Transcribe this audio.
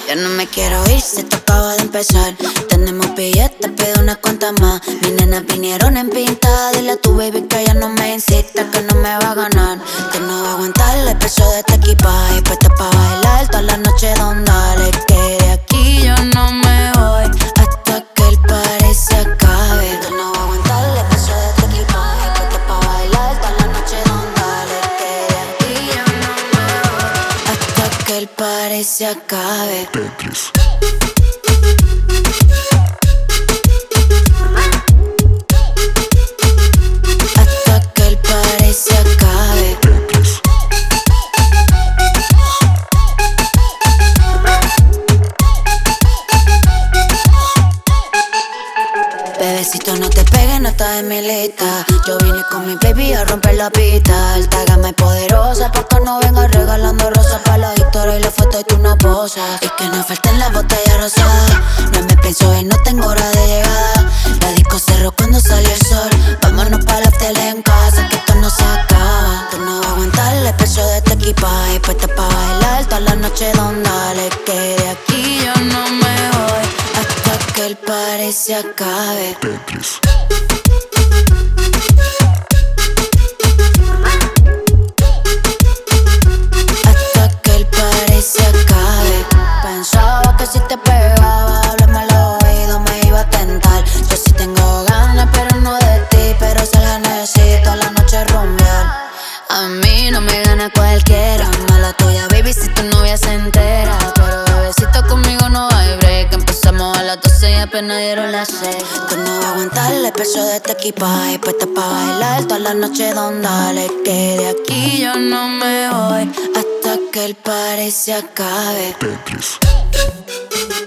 Yo no me quiero ir, se te acaba de empezar. Tenemos billetes, pido unas cuantas más. Mis nenas vinieron en pinta. Dile a tu baby que ella no me insista, que no me va a ganar, que no va a aguantar el peso de este equipaje. Puesta pa' bailar toda la noche, don dale. Que de aquí yo no me voy hasta que el party se acabe. Que no va a aguantar el peso de este equipaje. Puesta pa' bailar toda la noche, don dale. Que de aquí yo no me voy hasta que el party se acabe. Tetris. Hasta que el party se acabe. Tetris. Bebecito, no te pegues, no estás en mi lista. Yo vine con mi baby a romper la pista. Alta gama y poderosa, porque no venga regalando rosas para la historia y la foto y tú no posas. Y que no falten las botellas rosadas. No me pienso ir, no tengo hora de llegada. La disco cerró cuando salió el sol. Vámonos para la tele en casa, que esto no se acaba. Tú no vas a aguantar el peso de este equipaje. Puesta pa' bailar toda la noche, don dale. Que de aquí yo no me voy hasta que el party se acabe. Tetris. Hasta que el party se acabe. Pensaba que si te pegaba, hablarme al oído me iba a tentar. Yo sí tengo ganas, pero no de ti. Pero se la necesito a la noche rumbear. A mí no me gana cualquiera. Mala tuya, baby, si tu novia se entera. Pero bebecito, conmigo no hay break. Empezamos a las 12 y apenas dieron las 6. Tú no vas a aguantar el peso de este equipaje. Puesta pa' bailar toda la noche, don dale. Que de aquí yo no me voy hasta que el party se acabe. Tetris.